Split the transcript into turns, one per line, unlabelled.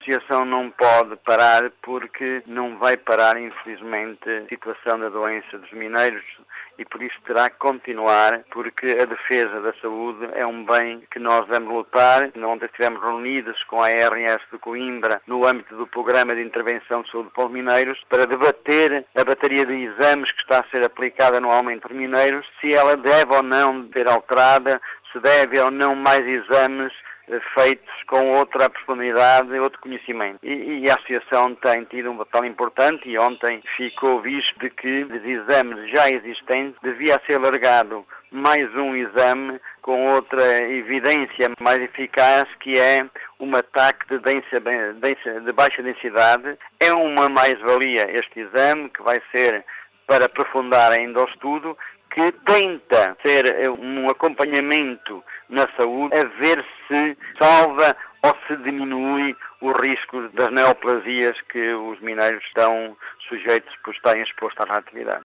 associação não pode parar porque não vai parar, infelizmente, a situação da doença dos mineiros e por isso terá que continuar, porque a defesa da saúde é um bem que nós devemos lutar. Ontem estivemos reunidos com a ARS de Coimbra no âmbito do Programa de Intervenção de Saúde para os Mineiros para debater a bateria de exames que está a ser aplicada anualmente aos mineiros, se ela deve ou não ser alterada, se deve ou não mais exames feitos com outra profundidade, outro conhecimento. E a Associação tem tido um papel importante e ontem ficou visto de que dos exames já existentes devia ser alargado mais um exame com outra evidência mais eficaz, que é um ataque de baixa densidade. É uma mais-valia este exame, que vai ser para aprofundar ainda o estudo, que tenta ser um acompanhamento na saúde, a ver se salva ou se diminui o risco das neoplasias que os mineiros estão sujeitos por estarem expostos à radioatividade.